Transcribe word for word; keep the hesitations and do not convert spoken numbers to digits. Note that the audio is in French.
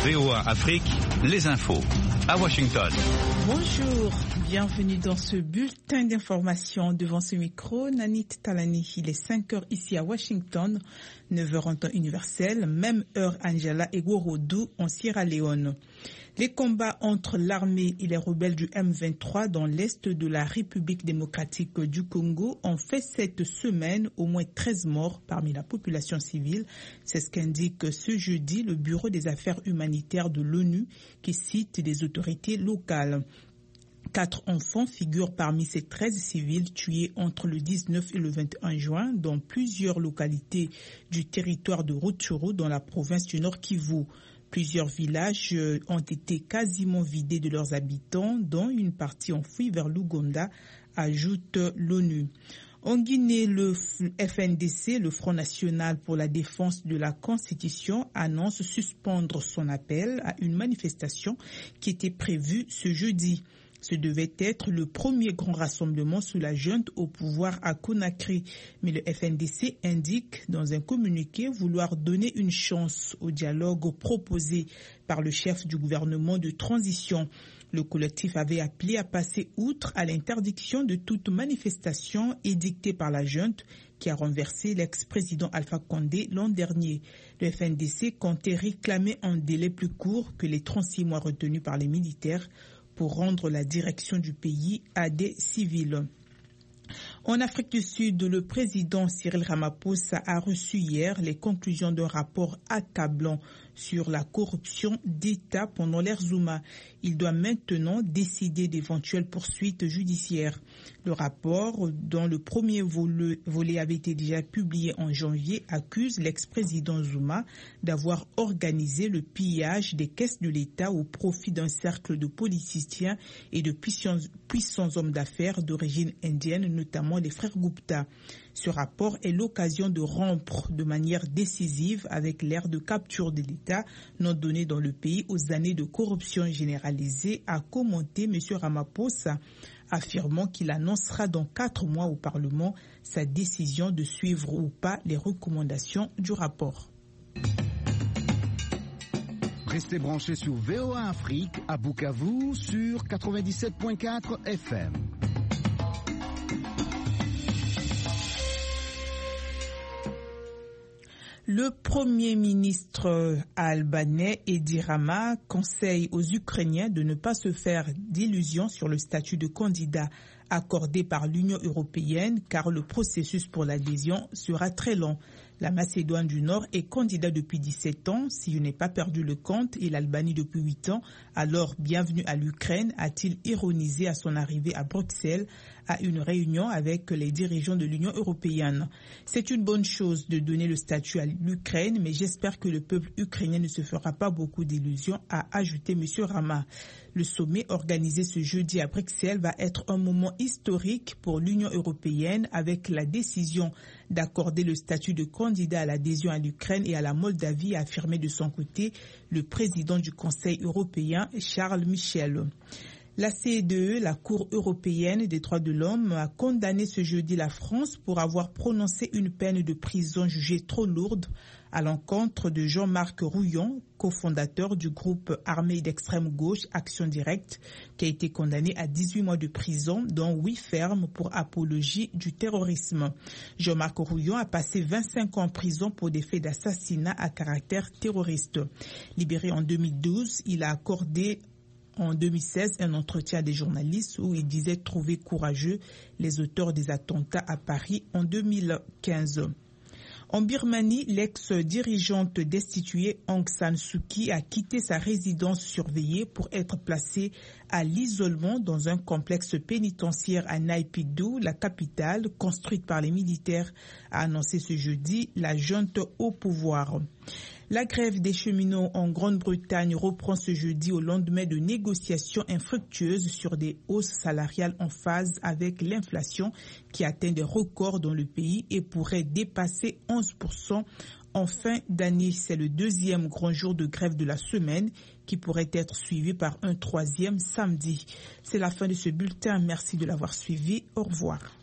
V O A Afrique, les infos à Washington. Bonjour, bienvenue dans ce bulletin d'information. Devant ce micro, Nanit Talani. Il est cinq heures ici à Washington, neuf heures en temps universel, même heure Angela et Gorodou en Sierra Leone. Les combats entre l'armée et les rebelles du M vingt-trois dans l'est de la République démocratique du Congo ont fait cette semaine au moins treize morts parmi la population civile. C'est ce qu'indique ce jeudi le Bureau des affaires humanitaires de l'ONU qui cite des autorités locales. Quatre enfants figurent parmi ces treize civils tués entre le dix-neuf et le vingt et un juin dans plusieurs localités du territoire de Rutshuru dans la province du Nord Kivu. Plusieurs villages ont été quasiment vidés de leurs habitants, dont une partie enfuie vers l'Ouganda, ajoute l'ONU. En Guinée, le F N D C, le Front National pour la défense de la Constitution, annonce suspendre son appel à une manifestation qui était prévue ce jeudi. Ce devait être le premier grand rassemblement sous la junte au pouvoir à Conakry. Mais le F N D C indique dans un communiqué vouloir donner une chance au dialogue proposé par le chef du gouvernement de transition. Le collectif avait appelé à passer outre à l'interdiction de toute manifestation édictée par la junte qui a renversé l'ex-président Alpha Condé l'an dernier. Le F N D C comptait réclamer un délai plus court que les trente-six mois retenus par les militaires pour rendre la direction du pays à des civils. En Afrique du Sud, le président Cyril Ramaphosa a reçu hier les conclusions d'un rapport accablant sur la corruption d'État pendant l'ère Zuma. Il doit maintenant décider d'éventuelles poursuites judiciaires. Le rapport, dont le premier volet avait été déjà publié en janvier, accuse l'ex-président Zuma d'avoir organisé le pillage des caisses de l'État au profit d'un cercle de politiciens et de puissants, puissants hommes d'affaires d'origine indienne, notamment les frères Gupta. Ce rapport est l'occasion de rompre de manière décisive avec l'ère de capture de l'État non donnée dans le pays aux années de corruption généralisée, a commenté M. Ramaphosa, affirmant qu'il annoncera dans quatre mois au Parlement sa décision de suivre ou pas les recommandations du rapport. Restez branchés sur V O A Afrique à Bukavu sur quatre-vingt-dix-sept virgule quatre F M. Le Premier ministre albanais Edi Rama conseille aux Ukrainiens de ne pas se faire d'illusions sur le statut de candidat accordé par l'Union européenne car le processus pour l'adhésion sera très long. La Macédoine du Nord est candidat depuis dix-sept ans, si je n'ai pas perdu le compte, et l'Albanie depuis huit ans. Alors, bienvenue à l'Ukraine, a-t-il ironisé à son arrivée à Bruxelles à une réunion avec les dirigeants de l'Union européenne. C'est une bonne chose de donner le statut à l'Ukraine, mais j'espère que le peuple ukrainien ne se fera pas beaucoup d'illusions, a ajouté M. Rama. Le sommet organisé ce jeudi à Bruxelles va être un moment historique pour l'Union européenne avec la décision d'accorder le statut de candidat à l'adhésion à l'Ukraine et à la Moldavie, a affirmé de son côté le président du Conseil européen, Charles Michel. La C E D E, la Cour européenne des droits de l'homme, a condamné ce jeudi la France pour avoir prononcé une peine de prison jugée trop lourde à l'encontre de Jean-Marc Rouillon, cofondateur du groupe armé d'extrême gauche Action Directe, qui a été condamné à dix-huit mois de prison, dont huit fermes pour apologie du terrorisme. Jean-Marc Rouillon a passé vingt-cinq ans en prison pour des faits d'assassinat à caractère terroriste. Libéré en deux mille douze, il a accordé en deux mille seize un entretien à des journalistes où il disait trouver courageux les auteurs des attentats à Paris en deux mille quinze. En Birmanie, l'ex-dirigeante destituée Aung San Suu Kyi a quitté sa résidence surveillée pour être placée à l'isolement dans un complexe pénitentiaire à Naypyidaw, la capitale, construite par les militaires, a annoncé ce jeudi la junte au pouvoir. La grève des cheminots en Grande-Bretagne reprend ce jeudi au lendemain de négociations infructueuses sur des hausses salariales en phase avec l'inflation qui atteint des records dans le pays et pourrait dépasser onze pour cent en fin d'année. C'est le deuxième grand jour de grève de la semaine qui pourrait être suivi par un troisième samedi. C'est la fin de ce bulletin. Merci de l'avoir suivi. Au revoir.